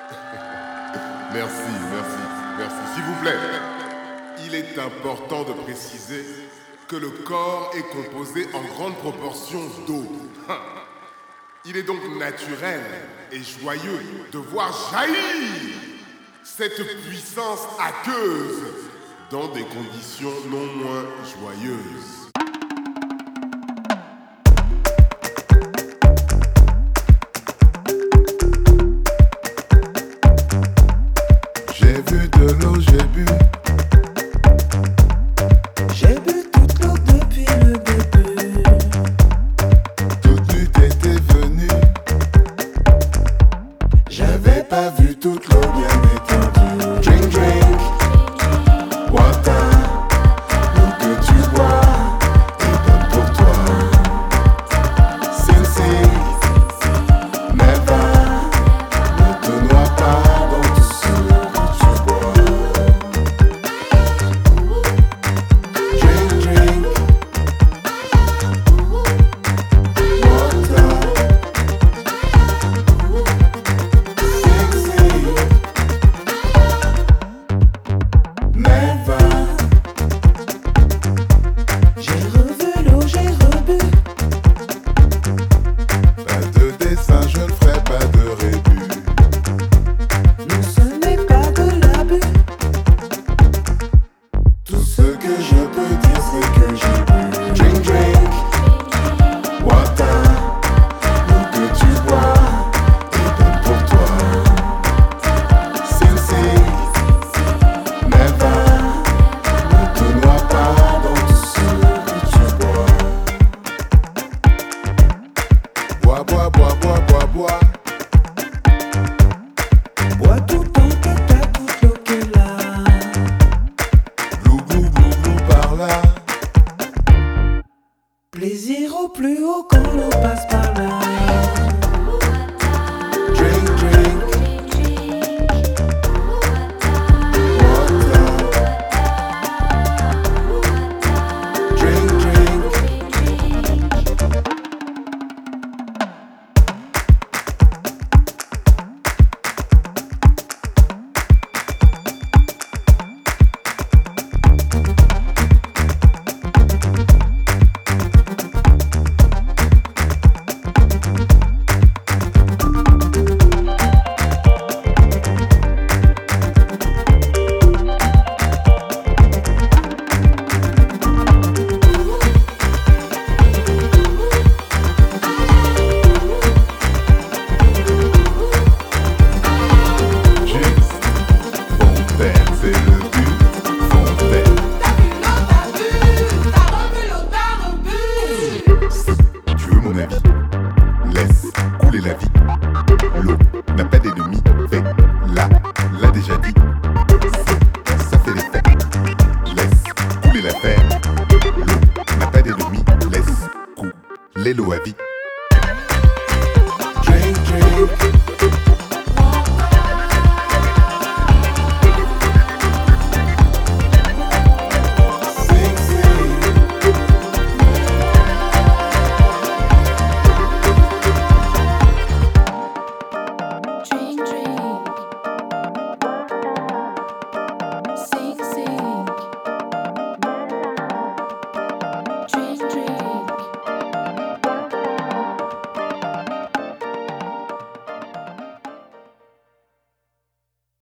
Merci, merci, merci. S'il vous plaît, il est important de préciser que le corps est composé en grande proportion d'eau. Il est donc naturel et joyeux de voir jaillir cette puissance aqueuse dans des conditions non moins joyeuses. J'ai vu de l'eau, j'ai bu. J'ai bu toute l'eau depuis le début. Toute nuit était venue. J'avais pas vu toute l'eau bien étendue. Drink, drink.